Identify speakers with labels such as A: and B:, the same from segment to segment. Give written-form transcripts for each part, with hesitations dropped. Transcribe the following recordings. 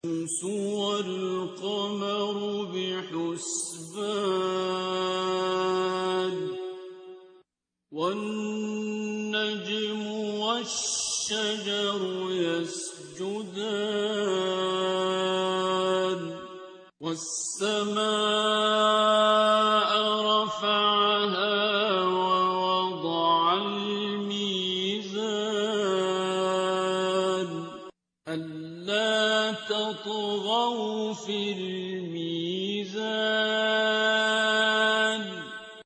A: الشمس والقمر بحسبان والنجم والشجر يسجدان والسماء رفعها ووضع الميزان ألا تطغوا في الميزان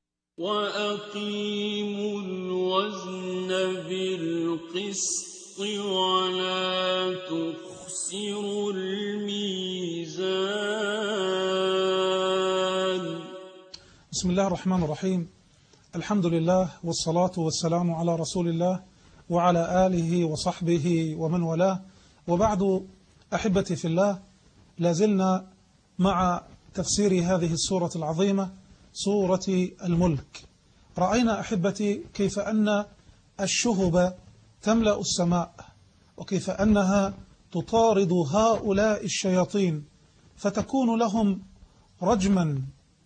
A: وأقيموا الوزن بالقسط ولا تخسروا الميزان.
B: بسم الله الرحمن الرحيم. الحمد لله والصلاة والسلام على رسول الله وعلى آله وصحبه ومن والاه، وبعد. أحبتي في الله، لازلنا مع تفسير هذه السورة العظيمة، سورة الملك. رأينا أحبتي كيف أن الشهب تملأ السماء، وكيف أنها تطارد هؤلاء الشياطين فتكون لهم رجما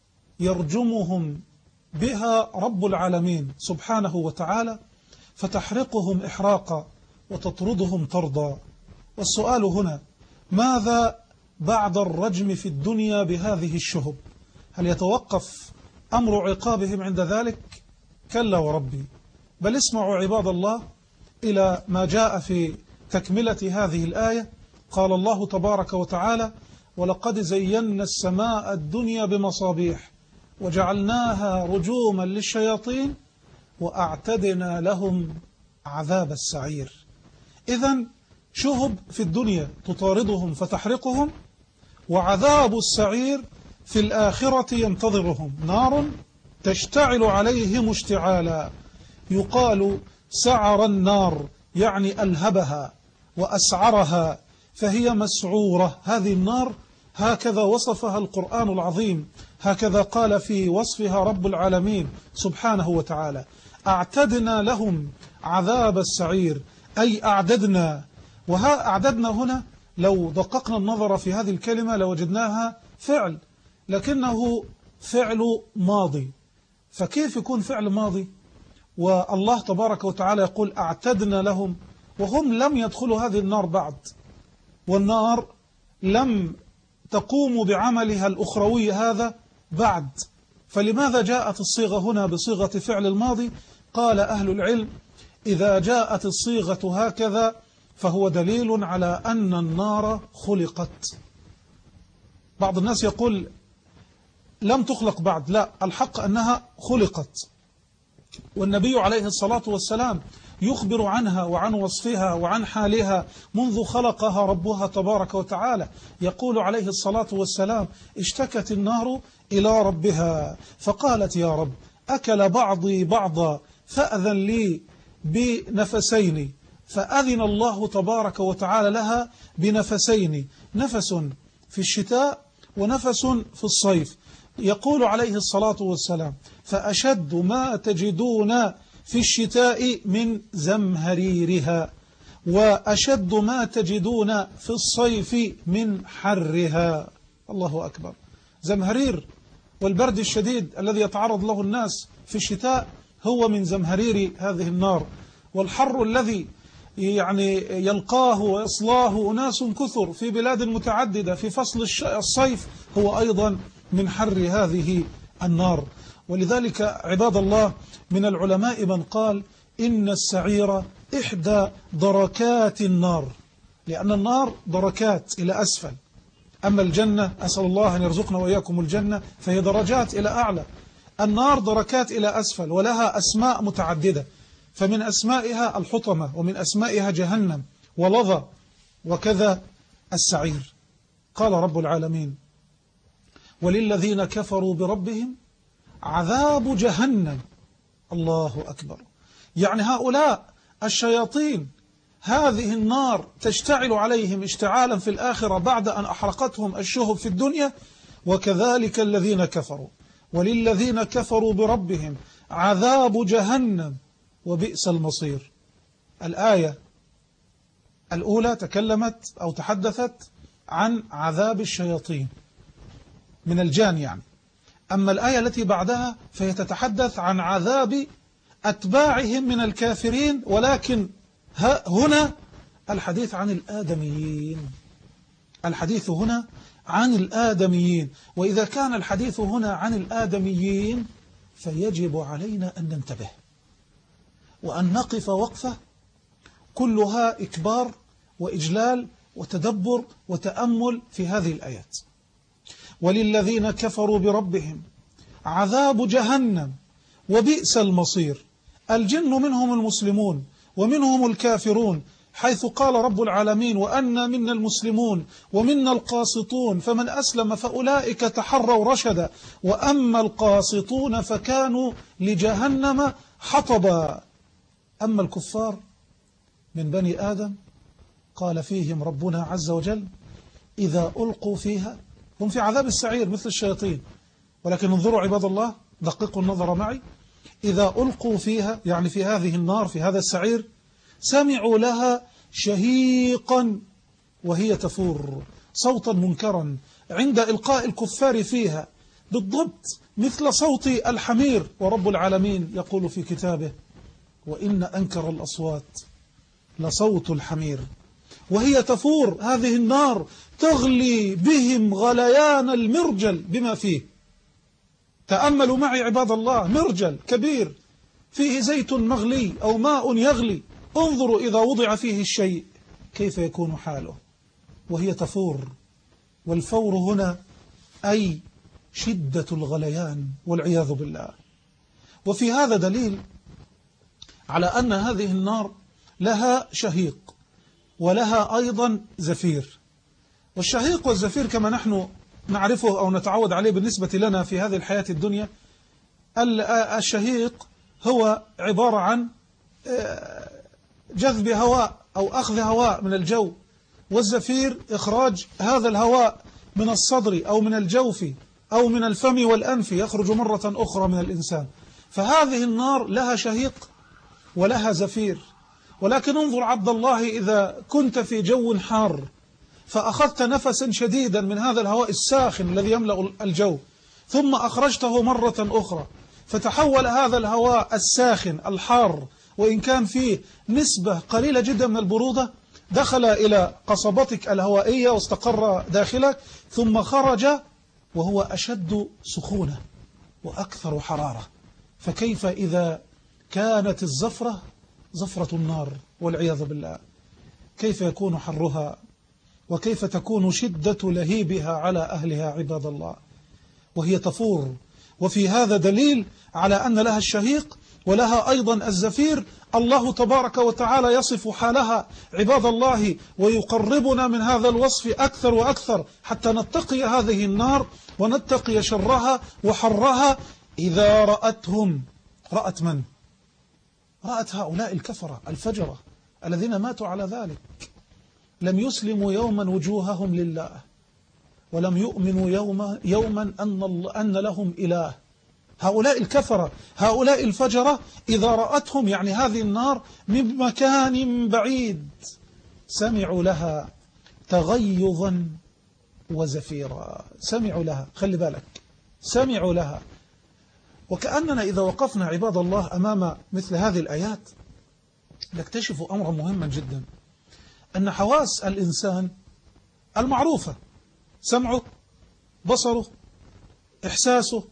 B: يرجمهم بها رب العالمين سبحانه وتعالى، فتحرقهم إحراقا وتطردهم طردا. والسؤال هنا: ماذا بعد الرجم في الدنيا بهذه الشهب؟ هل يتوقف أمر عقابهم عند ذلك؟ كلا وربي، بل اسمعوا عباد الله إلى ما جاء في تكملة هذه الآية. قال الله تبارك وتعالى: ولقد زينا السماء الدنيا بمصابيح وجعلناها رجوما للشياطين وأعتدنا لهم عذاب السعير. إذن شهب في الدنيا تطاردهم فتحرقهم، وعذاب السعير في الآخرة ينتظرهم، نار تشتعل عليهم اشتعالا. يقال سعر النار يعني ألهبها وأسعرها، فهي مسعورة. هذه النار هكذا وصفها القرآن العظيم، هكذا قال في وصفها رب العالمين سبحانه وتعالى: أعتدنا لهم عذاب السعير، أي أعددنا. أعددنا هنا لو دققنا النظر في هذه الكلمة لوجدناها فعل، لكنه فعل ماضي. فكيف يكون فعل ماضي والله تبارك وتعالى يقول أعتدنا لهم وهم لم يدخلوا هذه النار بعد، والنار لم تقوم بعملها الأخروي هذا بعد؟ فلماذا جاءت الصيغة هنا بصيغة فعل الماضي؟ قال أهل العلم: إذا جاءت الصيغة هكذا فهو دليل على أن النار خلقت. بعض الناس يقول لم تخلق بعد، لا، الحق أنها خلقت، والنبي عليه الصلاة والسلام يخبر عنها وعن وصفها وعن حالها منذ خلقها ربها تبارك وتعالى. يقول عليه الصلاة والسلام: اشتكت النار إلى ربها فقالت: يا رب، أكل بعضي بعضا فأذن لي بنفسين. فأذن الله تبارك وتعالى لها بنفسين، نفس في الشتاء ونفس في الصيف. يقول عليه الصلاة والسلام: فأشد ما تجدون في الشتاء من زمهريرها، وأشد ما تجدون في الصيف من حرها. الله أكبر. زمهرير والبرد الشديد الذي يتعرض له الناس في الشتاء هو من زمهرير هذه النار، والحر الذي يلقاه ويصلاه أناس كثر في بلاد متعددة في فصل الصيف هو أيضا من حر هذه النار. ولذلك عباد الله، من العلماء من قال إن السعير إحدى دركات النار، لأن النار دركات إلى أسفل، أما الجنة أسأل الله أن يرزقنا وإياكم الجنة فهي درجات إلى أعلى. النار دركات إلى أسفل ولها أسماء متعددة، فمن أسمائها الحطمة، ومن أسمائها جهنم ولظى، وكذا السعير. قال رب العالمين: وللذين كفروا بربهم عذاب جهنم. الله أكبر. يعني هؤلاء الشياطين هذه النار تشتعل عليهم اشتعالا في الآخرة بعد أن أحرقتهم الشهب في الدنيا، وكذلك الذين كفروا. وللذين كفروا بربهم عذاب جهنم وبئس المصير. الآية الأولى تكلمت أو تحدثت عن عذاب الشياطين من الجان يعني. أما الآية التي بعدها فهي تتحدث عن عذاب أتباعهم من الكافرين، ولكن هنا الحديث عن الآدميين. الحديث هنا عن الآدميين، وإذا كان الحديث هنا عن الآدميين فيجب علينا أن ننتبه وأن نقف وقفة كلها إكبار وإجلال وتدبر وتأمل في هذه الآيات. وللذين كفروا بربهم عذاب جهنم وبئس المصير. الجن منهم المسلمون ومنهم الكافرون، حيث قال رب العالمين وأنا منا المسلمون ومنا القاسطون فمن أسلم فأولئك تحروا رشدا وأما القاسطون فكانوا لجهنم حطبا. أما الكفار من بني آدم قال فيهم ربنا عز وجل إذا ألقوا فيها هم في عذاب السعير مثل الشياطين، ولكن انظروا عباد الله، دققوا النظر معي، إذا ألقوا فيها يعني في هذه النار في هذا السعير سمعوا لها شهيقا وهي تفور صوتا منكرا عند إلقاء الكفار فيها بالضبط مثل صوت الحمير. ورب العالمين يقول في كتابه وإن أنكر الأصوات لصوت الحمير. وهي تفور هذه النار تغلي بهم غليان المرجل بما فيه. تأملوا معي عباد الله، مرجل كبير فيه زيت مغلي أو ماء يغلي، انظروا إذا وضع فيه الشيء كيف يكون حاله. وهي تفور، والفور هنا أي شدة الغليان والعياذ بالله. وفي هذا دليل على أن هذه النار لها شهيق ولها أيضا زفير. والشهيق والزفير كما نحن نعرفه أو نتعود عليه بالنسبة لنا في هذه الحياة الدنيا، الشهيق هو عبارة عن جذب هواء أو أخذ هواء من الجو، والزفير إخراج هذا الهواء من الصدر أو من الجوف أو من الفم والأنف يخرج مرة أخرى من الإنسان. فهذه النار لها شهيق ولها زفير. ولكن انظر عبد الله، إذا كنت في جو حار فأخذت نفسا شديدا من هذا الهواء الساخن الذي يملأ الجو ثم أخرجته مرة أخرى، فتحول هذا الهواء الساخن الحار وإن كان فيه نسبة قليلة جدا من البرودة دخل إلى قصبتك الهوائية واستقر داخلك، ثم خرج وهو أشد سخونة وأكثر حرارة. فكيف إذا كانت الزفرة زفرة النار والعياذ بالله، كيف يكون حرها وكيف تكون شدة لهيبها على أهلها عباد الله. وهي تفور. وفي هذا دليل على أن لها الشهيق ولها أيضا الزفير. الله تبارك وتعالى يصف حالها عباد الله ويقربنا من هذا الوصف أكثر وأكثر حتى نتقي هذه النار ونتقي شرها وحرها. إذا رأتهم، رأت من؟ رأت هؤلاء الكفرة الفجرة الذين ماتوا على ذلك، لم يسلموا يوما وجوههم لله ولم يؤمنوا يوما أن لهم إله. هؤلاء الكفرة هؤلاء الفجرة إذا رأتهم يعني هذه النار من مكان بعيد سمعوا لها تغيظا وزفيرا. سمعوا لها، خلي بالك، سمعوا لها. وكأننا إذا وقفنا عباد الله أمام مثل هذه الآيات نكتشف أمرا مهما جدا، أن حواس الإنسان المعروفة، سمعه، بصره، إحساسه،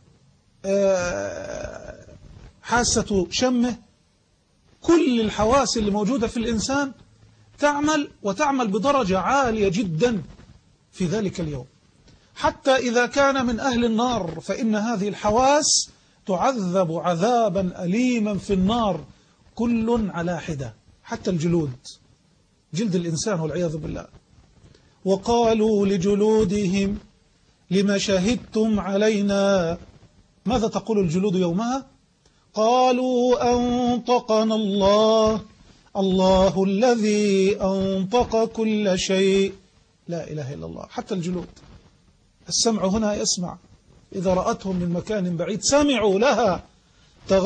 B: حاسة شمه، كل الحواس اللي موجودة في الإنسان تعمل وتعمل بدرجة عالية جدا في ذلك اليوم. حتى إذا كان من أهل النار فإن هذه الحواس تعذب عذابا أليما في النار، كل على حدة، حتى الجلود، جلد الإنسان والعياذ بالله. وقالوا لجلودهم لما شهدتم علينا، ماذا تقول الجلود يومها؟ قالوا أنطقنا الله، الله الذي أنطق كل شيء. لا إله إلا الله. حتى الجلود، السمع هنا يسمع. إذا رأتهم من مكان بعيد سمعوا لها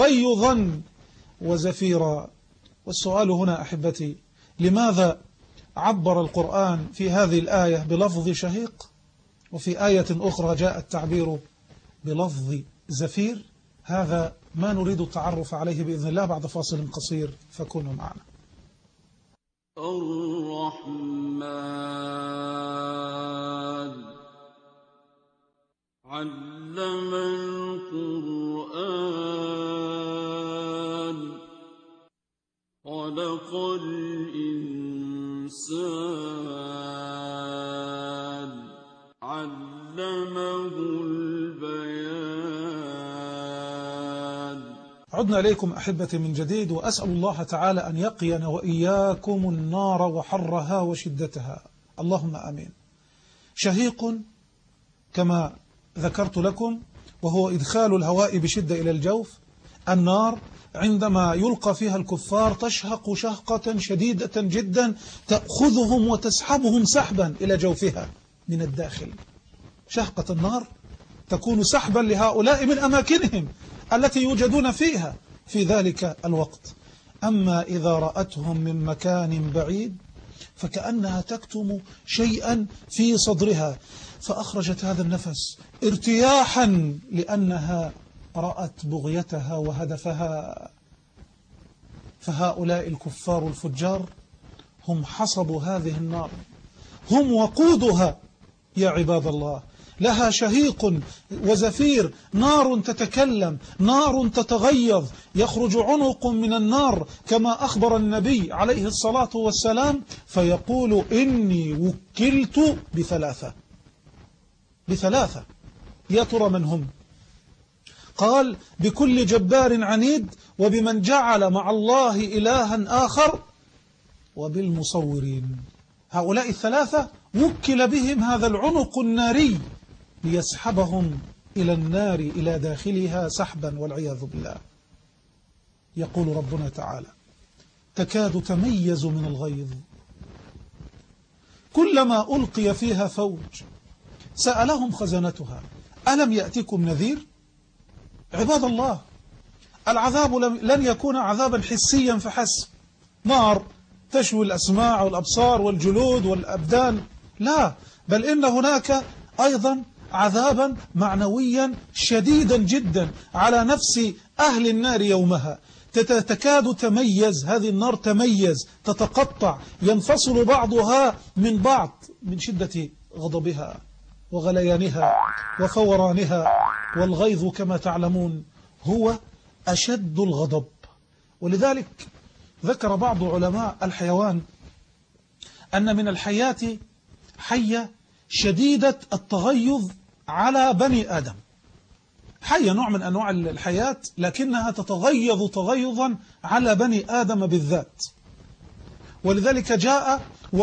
B: تغيظا وزفيرا. والسؤال هنا أحبتي، لماذا عبر القرآن في هذه الآية بلفظ شهيق، وفي آية أخرى جاء التعبير بلفظ زفير. هذا ما نريد التعرف عليه بإذن الله بعد فاصل قصير، فكونوا معنا.
A: الرحمن علم القرآن خلق الإنسان علمه البيان.
B: عدنا إليكم أحبتي من جديد، وأسأل الله تعالى أن يقينا وإياكم النار وحرها وشدتها، اللهم آمين. شهيق كما ذكرت لكم وهو إدخال الهواء بشدة إلى الجوف. النار عندما يلقى فيها الكفار تشهق شهقة شديدة جدا تأخذهم وتسحبهم سحبا إلى جوفها من الداخل. شهقة النار تكون سحبا لهؤلاء من أماكنهم التي يوجدون فيها في ذلك الوقت. أما إذا رأتهم من مكان بعيد فكأنها تكتم شيئا في صدرها، فأخرجت هذا النفس ارتياحا لأنها رأت بغيتها وهدفها. فهؤلاء الكفار الفجار هم حصب هذه النار، هم وقودها يا عباد الله. لها شهيق وزفير، نار تتكلم، نار تتغيظ، يخرج عنق من النار كما أخبر النبي عليه الصلاة والسلام فيقول إني وكلت بثلاثة. يا ترى من هم؟ قال بكل جبار عنيد، وبمن جعل مع الله إلها آخر، وبالمصورين. هؤلاء الثلاثة وكل بهم هذا العنق الناري ليسحبهم إلى النار إلى داخلها سحبا والعياذ بالله. يقول ربنا تعالى تكاد تميز من الغيظ كلما ألقي فيها فوج سألهم خزنتها ألم يأتكم نذير؟ عباد الله، العذاب لن يكون عذابا حسيا فحسب، نار تشوي الأسماع والأبصار والجلود والأبدان، لا، بل إن هناك أيضا عذابا معنويا شديدا جدا على نفس أهل النار يومها. تكاد تميز، هذه النار تميز، تتقطع، ينفصل بعضها من بعض من شدة غضبها وغليانها وفورانها. والغيظ كما تعلمون هو أشد الغضب، ولذلك ذكر بعض علماء الحيوان أن من الحيات حية شديدة التغيظ على بني آدم. حية نوع من أنواع الحياة لكنها تتغيظ تغيظا على بني آدم بالذات. ولذلك جاء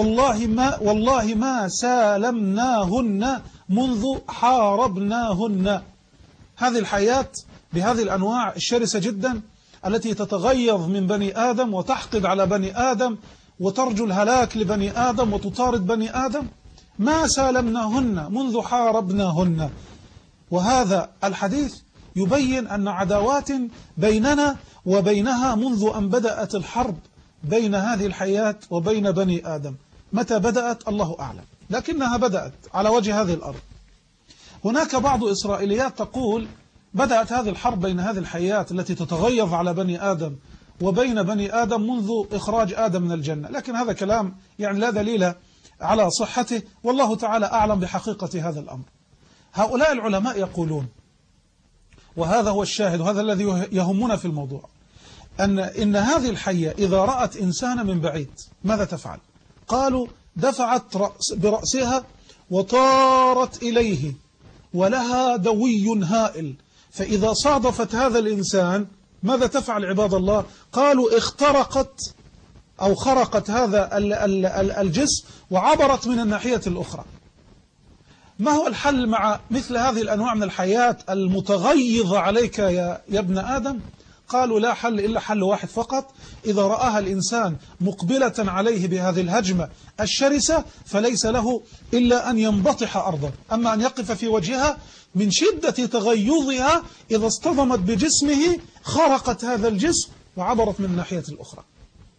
B: والله ما سالمناهن منذ حاربناهن. هذه الحياة بهذه الأنواع الشرسة جدا التي تتغيظ من بني آدم وتحقد على بني آدم وترجو الهلاك لبني آدم وتطارد بني آدم، ما سالمناهن منذ حاربناهن. وهذا الحديث يبين أن عداوات بيننا وبينها منذ أن بدأت الحرب بين هذه الحياة وبين بني آدم. متى بدأت الله أعلم، لكنها بدأت على وجه هذه الأرض. هناك بعض إسرائيليات تقول بدأت هذه الحرب بين هذه الحياة التي تتغيظ على بني آدم وبين بني آدم منذ إخراج آدم من الجنة، لكن هذا كلام يعني لا دليل على صحته، والله تعالى أعلم بحقيقة هذا الأمر. هؤلاء العلماء يقولون، وهذا هو الشاهد وهذا الذي يهمنا في الموضوع، إن هذه الحية إذا رأت إنسانا من بعيد ماذا تفعل؟ قالوا دفعت برأسها وطارت إليه ولها دوي هائل، فإذا صادفت هذا الإنسان ماذا تفعل عباد الله؟ قالوا اخترقت أو خرقت هذا الجسم وعبرت من الناحية الأخرى. ما هو الحل مع مثل هذه الأنواع من الحياة المتغيظة عليك يا ابن آدم؟ قالوا لا حل إلا حل واحد فقط، إذا رآها الإنسان مقبلة عليه بهذه الهجمة الشرسة فليس له إلا أن ينبطح أرضا، أما أن يقف في وجهها من شدة تغيظها إذا اصطدمت بجسمه خرقت هذا الجسم وعبرت من الناحية الأخرى.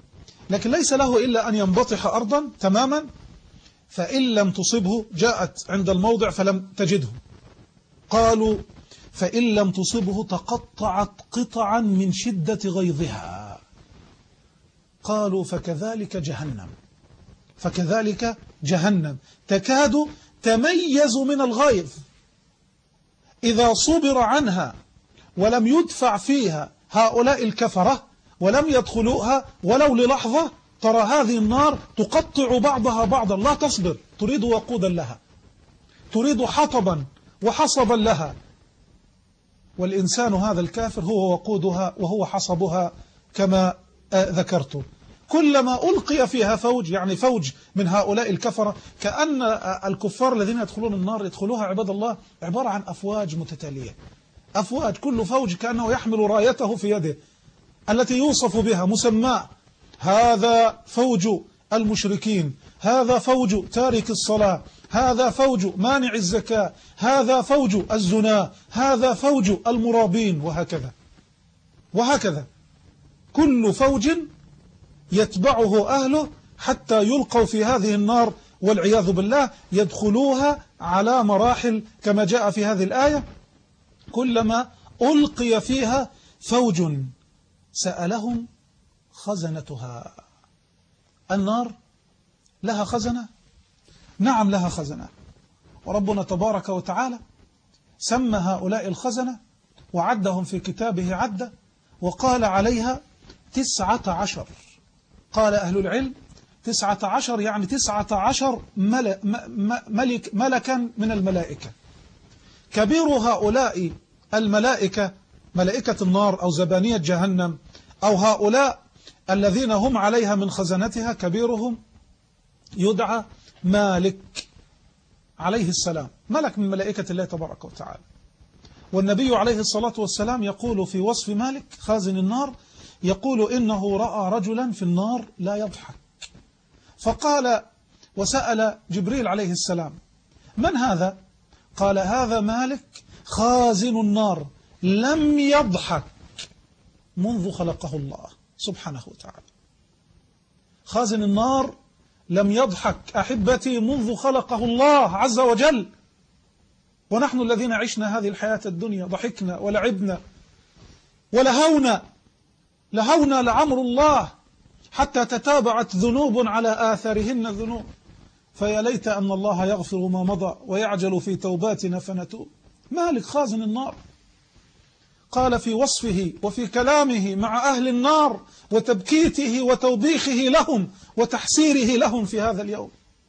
B: لكن ليس له إلا أن ينبطح أرضا تماما، فإن لم تصبه، جاءت عند الموضع فلم تجده، قالوا فإن لم تصبه تقطعت قطعا من شدة غيظها. قالوا فكذلك جهنم، فكذلك جهنم تكاد تميز من الغيظ إذا صبر عنها ولم يدفع فيها هؤلاء الكفرة ولم يدخلوها ولو للحظة، ترى هذه النار تقطع بعضها بعضا، لا تصبر، تريد وقودا لها، تريد حطبا وحصبا لها، والإنسان هذا الكافر هو وقودها وهو حصبها كما ذكرت. كلما ألقي فيها فوج، يعني فوج من هؤلاء الكفرة، كأن الكفار الذين يدخلون النار يدخلوها عباد الله عبارة عن أفواج متتالية، أفواج، كل فوج كأنه يحمل رايته في يده التي يوصف بها مسماه، هذا فوج المشركين، هذا فوج تارك الصلاة، هذا فوج مانع الزكاة، هذا فوج الزنا، هذا فوج المرابين، وهكذا وهكذا، كل فوج يتبعه أهله حتى يلقوا في هذه النار والعياذ بالله، يدخلوها على مراحل كما جاء في هذه الآية. كلما ألقي فيها فوج سألهم خزنتها. النار لها خزنة؟ نعم لها خزنة، وربنا تبارك وتعالى سمى هؤلاء الخزنة وعدهم في كتابه عدة، وقال عليها 19. قال أهل العلم 19 يعني 19 ملكا من الملائكة. كبير هؤلاء الملائكة، ملائكة النار أو زبانية جهنم أو هؤلاء الذين هم عليها من خزنتها، كبيرهم يدعى مالك عليه السلام، ملك من ملائكة الله تبارك وتعالى. والنبي عليه الصلاة والسلام يقول في وصف مالك خازن النار، يقول إنه رأى رجلا في النار لا يضحك، فقال وسأل جبريل عليه السلام من هذا؟ قال هذا مالك خازن النار لم يضحك منذ خلقه الله سبحانه وتعالى. خازن النار لم يضحك أحبتي منذ خلقه الله عز وجل، ونحن الذين عشنا هذه الحياة الدنيا ضحكنا ولعبنا ولهونا، لهونا لعمر الله حتى تتابعت ذنوب على آثارهن ذنوب، فيا ليت أن الله يغفر ما مضى ويعجل في توباتنا فنتوب. مالك خازن النار قال في وصفه وفي كلامه مع أهل النار وتبكيته وتوبيخه لهم وتحسيره لهم في هذا اليوم،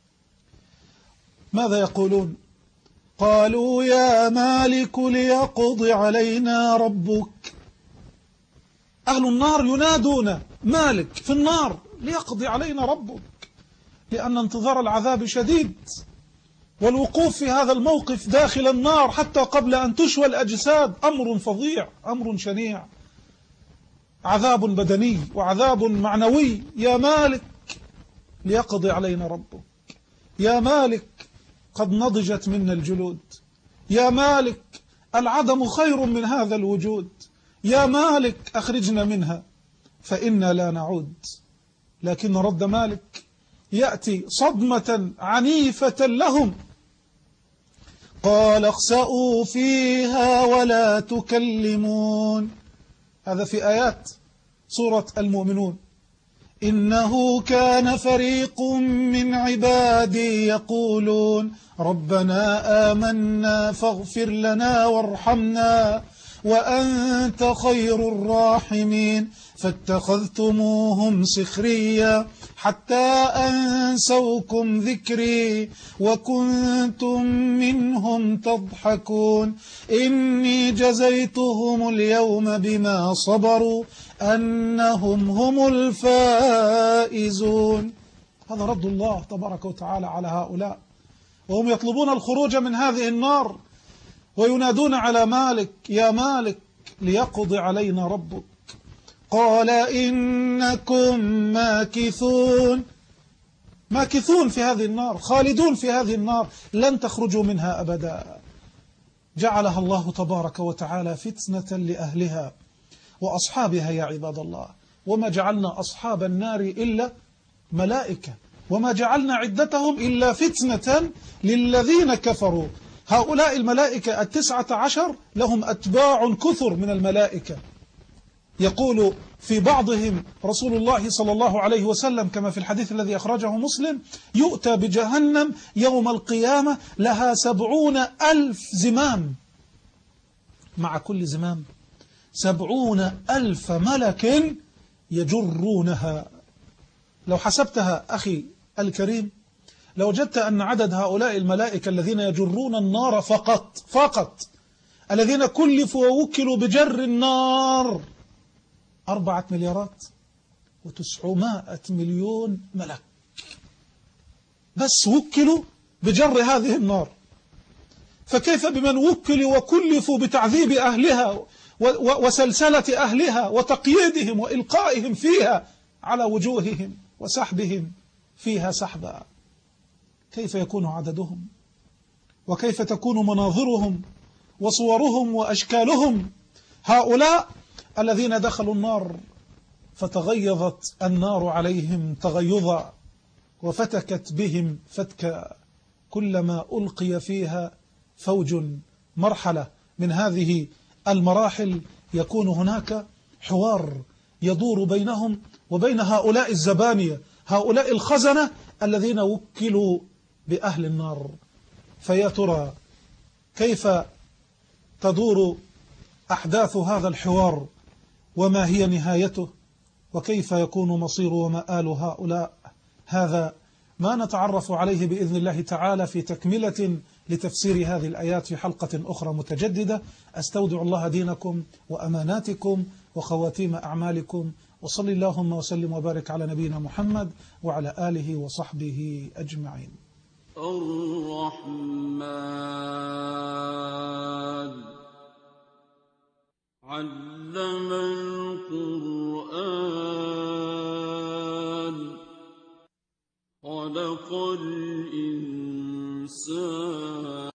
B: ماذا يقولون؟ قالوا يا مالك ليقض علينا ربك. أهل النار ينادون مالك في النار ليقضي علينا ربك، لأن انتظار العذاب شديد، والوقوف في هذا الموقف داخل النار حتى قبل أن تشوى الأجساد أمر فظيع، أمر شنيع، عذاب بدني وعذاب معنوي. يا مالك ليقضي علينا ربك، يا مالك قد نضجت منا الجلود، يا مالك العدم خير من هذا الوجود، يا مالك أخرجنا منها فإنا لا نعود. لكن رد مالك يأتي صدمة عنيفة لهم، قال اخسأوا فيها ولا تكلمون. هذا في آيات سورة المؤمنون. إنه كان فريق من عبادي يقولون ربنا آمنا فاغفر لنا وارحمنا وأنت خير الراحمين فاتخذتموهم سخريا حتى أنسوكم ذكري وكنتم منهم تضحكون إني جزيتهم اليوم بما صبروا أنهم هم الفائزون. هذا رد الله تبارك وتعالى على هؤلاء، وهم يطلبون الخروج من هذه النار وينادون على مالك يا مالك ليقضي علينا ربك. قال إنكم ماكثون في هذه النار، خالدون في هذه النار، لن تخرجوا منها أبدا. جعلها الله تبارك وتعالى فتنة لأهلها وأصحابها يا عباد الله، وما جعلنا أصحاب النار إلا ملائكة وما جعلنا عدتهم إلا فتنة للذين كفروا. هؤلاء الملائكة 19 لهم أتباع كثر من الملائكة. يقول في بعضهم رسول الله صلى الله عليه وسلم كما في الحديث الذي أخرجه مسلم: يؤتى بجهنم يوم القيامة لها 70,000 زمام، مع كل زمام 70,000 ملك يجرونها. لو حسبتها أخي الكريم لوجدت أن عدد هؤلاء الملائكة الذين يجرون النار فقط الذين كلفوا ووكلوا بجر النار 4,900,000,000 ملك، بس وكلوا بجر هذه النار. فكيف بمن وكلوا وكلفوا بتعذيب أهلها وسلسلة أهلها وتقييدهم وإلقائهم فيها على وجوههم وسحبهم فيها سحبا؟ كيف يكون عددهم؟ وكيف تكون مناظرهم وصورهم وأشكالهم؟ هؤلاء الذين دخلوا النار فتغيظت النار عليهم تغيظا وفتكت بهم فتكا، كلما ألقي فيها فوج مرحلة من هذه المراحل يكون هناك حوار يدور بينهم وبين هؤلاء الزبانية، هؤلاء الخزنة الذين وكلوا بأهل النار. فيا ترى كيف تدور أحداث هذا الحوار وما هي نهايته وكيف يكون مصير ومآل هؤلاء؟ هذا ما نتعرف عليه بإذن الله تعالى في تكملة لتفسير هذه الآيات في حلقة أخرى متجددة. أستودع الله دينكم وأماناتكم وخواتيم أعمالكم، وصلي اللهم وسلم وبارك على نبينا محمد وعلى آله وصحبه أجمعين.
A: الرحمن علم القرآن خلق الإنسان